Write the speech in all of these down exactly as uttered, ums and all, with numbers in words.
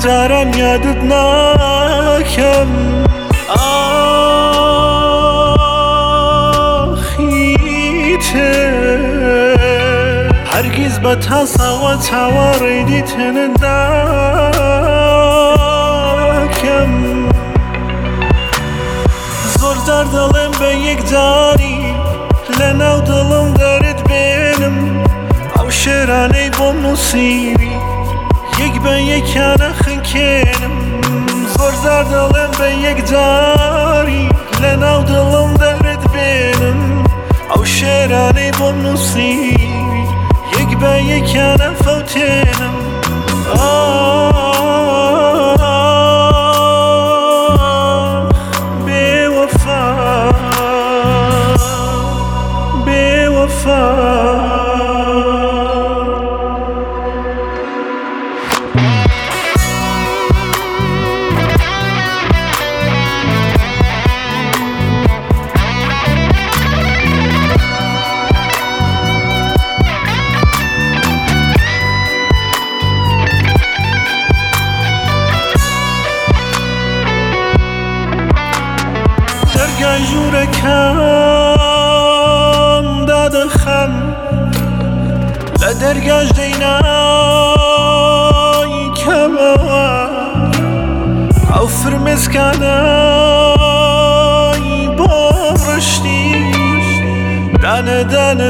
جاران یادت ناکەم ئاخی تر هەرگیز بە تاساوە چاوەڕێی دیتنت ناکەم زۆر جار دەڵێم بە یەک جاری لە ناو دڵم دەرت بێنم ئەو شێرانەی بۆم نووسیوی یەک بە یەکیانە خنکێنم زۆر جار دەڵێم بە یەک جاری لە ناو دڵم دەرت بێنم ئەو شێرانەی بۆم نووسیوی یەک بە یەکیانە فەوتێنم بێوەفا بێوەفا دەرگای ژوورەکەم دادەخەم لە دەرگاش دەینای کەمەوە ئەو فرمێسکانەی بۆ ڕشتی دانە دانە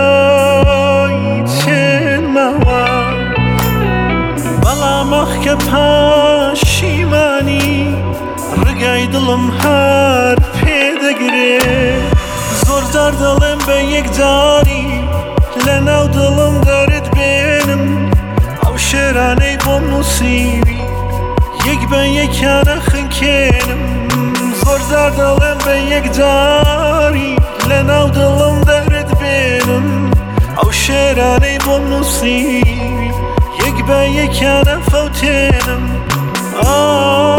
دایچێنمەوە بەڵام ئەخکە پاشیمانی ڕگای دڵم هەر پێدەگرێ زۆر جار دەڵێم بە یەک جاری لە ناو دڵم دەرت بێنم ئەو شێرانەی بۆم نووسیوی یەک بە یەکیانە خنکێنم زۆر جار دەڵێم بە یەک جاری لە ناو دڵم دەرت بێنم ئەو شێرانەی بۆم نووسیوی یەک بە یەکیانە فەوتێنم